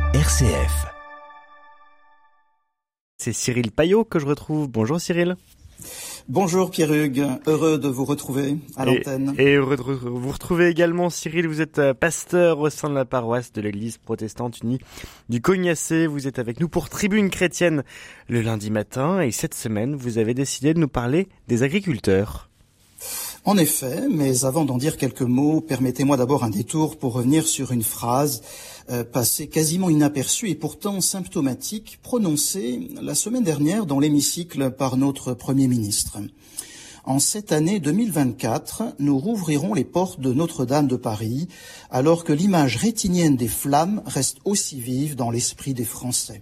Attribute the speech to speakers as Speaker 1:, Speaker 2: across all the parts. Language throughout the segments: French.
Speaker 1: RCF.
Speaker 2: C'est Cyril Payot que je retrouve. Bonjour Cyril.
Speaker 3: Bonjour Pierre-Hugues, heureux de vous retrouver à l'antenne.
Speaker 2: Et heureux de vous retrouver également Cyril, vous êtes pasteur au sein de la paroisse de l'église protestante unie du Cognacé. Vous êtes avec nous pour Tribune chrétienne le lundi matin et cette semaine vous avez décidé de nous parler des agriculteurs.
Speaker 3: En effet, mais avant d'en dire quelques mots, permettez-moi d'abord un détour pour revenir sur une phrase passée quasiment inaperçue et pourtant symptomatique, prononcée la semaine dernière dans l'hémicycle par notre Premier ministre. En cette année 2024, nous rouvrirons les portes de Notre-Dame de Paris, alors que l'image rétinienne des flammes reste aussi vive dans l'esprit des Français.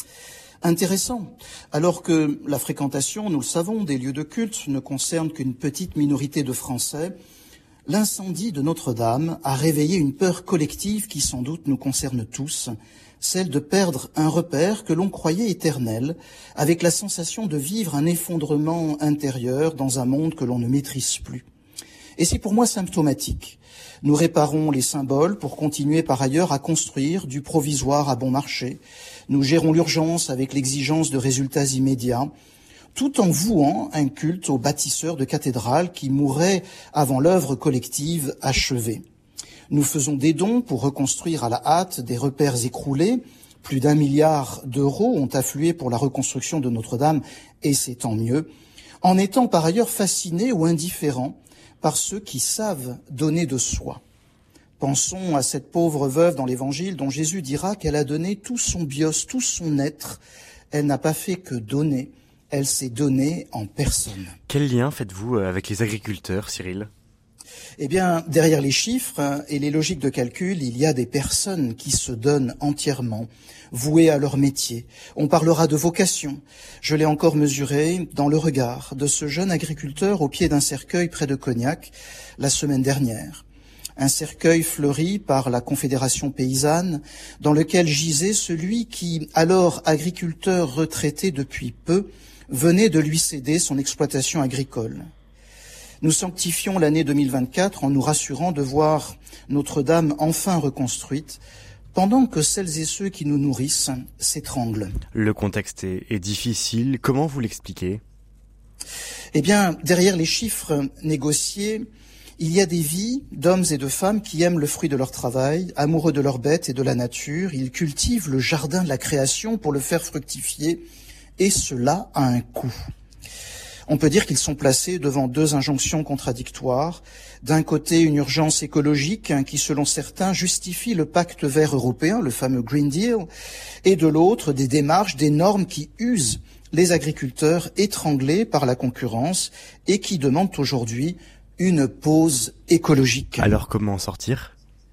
Speaker 3: Intéressant, alors que la fréquentation, nous le savons, des lieux de culte ne concerne qu'une petite minorité de Français, l'incendie de Notre-Dame a réveillé une peur collective qui sans doute nous concerne tous, celle de perdre un repère que l'on croyait éternel, avec la sensation de vivre un effondrement intérieur dans un monde que l'on ne maîtrise plus. Et c'est pour moi symptomatique. Nous réparons les symboles pour continuer par ailleurs à construire du provisoire à bon marché. Nous gérons l'urgence avec l'exigence de résultats immédiats, tout en vouant un culte aux bâtisseurs de cathédrales qui mourraient avant l'œuvre collective achevée. Nous faisons des dons pour reconstruire à la hâte des repères écroulés. Plus d'1 milliard d'euros ont afflué pour la reconstruction de Notre-Dame, et c'est tant mieux, en étant par ailleurs fascinés ou indifférents par ceux qui savent donner de soi. Pensons à cette pauvre veuve dans l'Évangile dont Jésus dira qu'elle a donné tout son bios, tout son être. Elle n'a pas fait que donner, elle s'est donnée en personne.
Speaker 2: Quel lien faites-vous avec les agriculteurs, Cyril ?
Speaker 3: Eh bien, derrière les chiffres et les logiques de calcul, il y a des personnes qui se donnent entièrement, vouées à leur métier. On parlera de vocation. Je l'ai encore mesuré dans le regard de ce jeune agriculteur au pied d'un cercueil près de Cognac la semaine dernière. Un cercueil fleuri par la Confédération paysanne, dans lequel gisait celui qui, alors agriculteur retraité depuis peu, venait de lui céder son exploitation agricole. Nous sanctifions l'année 2024 en nous rassurant de voir Notre-Dame enfin reconstruite, pendant que celles et ceux qui nous nourrissent s'étranglent.
Speaker 2: Le contexte est difficile, comment vous l'expliquez ?
Speaker 3: Eh bien, derrière les chiffres négociés, il y a des vies d'hommes et de femmes qui aiment le fruit de leur travail, amoureux de leurs bêtes et de la nature. Ils cultivent le jardin de la création pour le faire fructifier, et cela a un coût. On peut dire qu'ils sont placés devant deux injonctions contradictoires. D'un côté, une urgence écologique qui, selon certains, justifie le pacte vert européen, le fameux Green Deal, et de l'autre, des démarches, des normes qui usent les agriculteurs étranglés par la concurrence et qui demandent aujourd'hui une pause écologique.
Speaker 2: Alors comment en sortir ?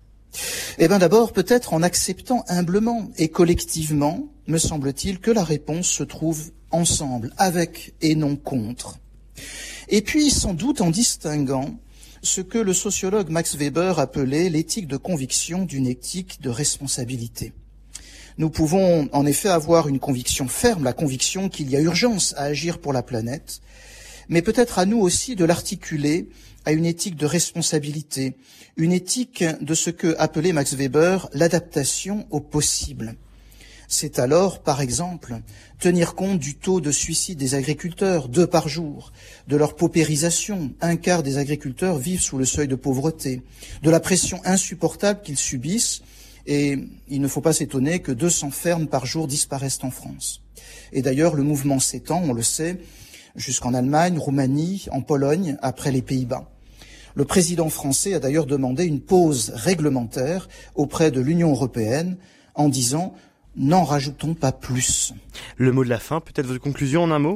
Speaker 3: Eh bien d'abord, peut-être en acceptant humblement et collectivement, me semble-t-il, que la réponse se trouve ensemble, avec et non contre. Et puis, sans doute en distinguant ce que le sociologue Max Weber appelait l'éthique de conviction d'une éthique de responsabilité. Nous pouvons en effet avoir une conviction ferme, la conviction qu'il y a urgence à agir pour la planète, mais peut-être à nous aussi de l'articuler à une éthique de responsabilité, une éthique de ce que appelait Max Weber l'adaptation au possible. C'est alors, par exemple, tenir compte du taux de suicide des agriculteurs, 2 par jour, de leur paupérisation, 1/4 des agriculteurs vivent sous le seuil de pauvreté, de la pression insupportable qu'ils subissent, et il ne faut pas s'étonner que 200 fermes par jour disparaissent en France. Et d'ailleurs, le mouvement s'étend, on le sait, jusqu'en Allemagne, Roumanie, en Pologne, après les Pays-Bas. Le président français a d'ailleurs demandé une pause réglementaire auprès de l'Union européenne en disant « n'en rajoutons pas plus ».
Speaker 2: Le mot de la fin, peut-être votre conclusion en un mot ?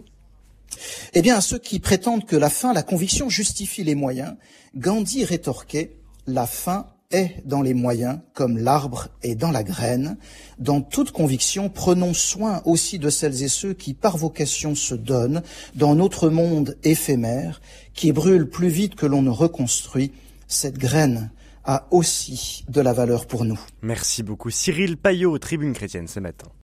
Speaker 3: Eh bien, à ceux qui prétendent que la fin, la conviction justifie les moyens, Gandhi rétorquait « la fin est dans les moyens, comme l'arbre est dans la graine. Dans toute conviction, prenons soin aussi de celles et ceux qui, par vocation, se donnent dans notre monde éphémère, qui brûle plus vite que l'on ne reconstruit. Cette graine a aussi de la valeur pour nous. »
Speaker 2: Merci beaucoup Cyril Payot, Tribune chrétienne ce matin.